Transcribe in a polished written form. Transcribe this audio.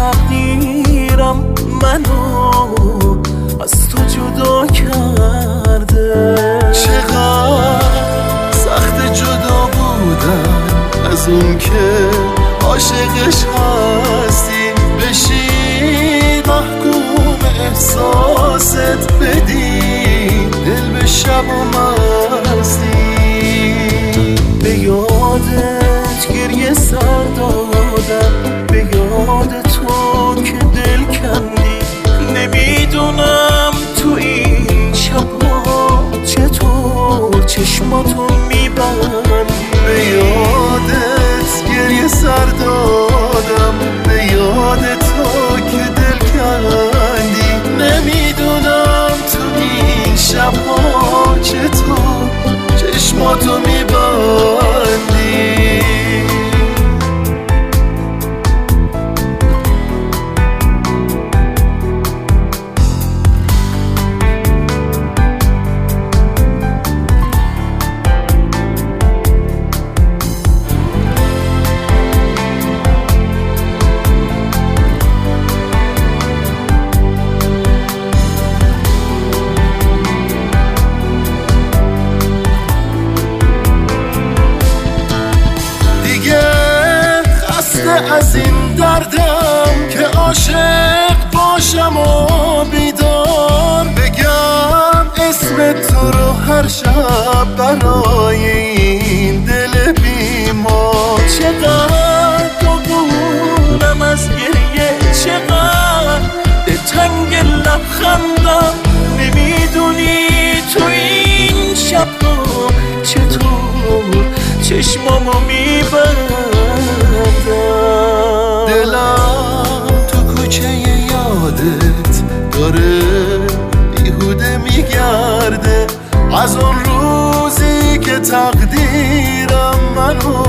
تقدیرم منو از تو جدا کرده. چقدر سخت جدا بودن از اون که عاشقش هستی، بشی محکوم احساست بدی دل به شب و مستی. به یادت گریه سر دادم، به یاد تو که دل کندی. نمیدونم تو این شبها چطور چشماتو میبندی. به یادت گریه سر دادم، به یاد تو که دل کندی. نمیدونم تو این شبها چطور چشماتو میبندی. از این دردم که عاشق باشم و بیدار بگم اسم تو رو هر شب برای این دل بیمار. چقدر دوبونم از گریه، چقدر به تنگ لبخندم. نمیدونی تو این شب چطور چشمامو میبندم. دلم تو کوچه یادت داره بیهوده میگرده، از اون روزی که تقدیرم منو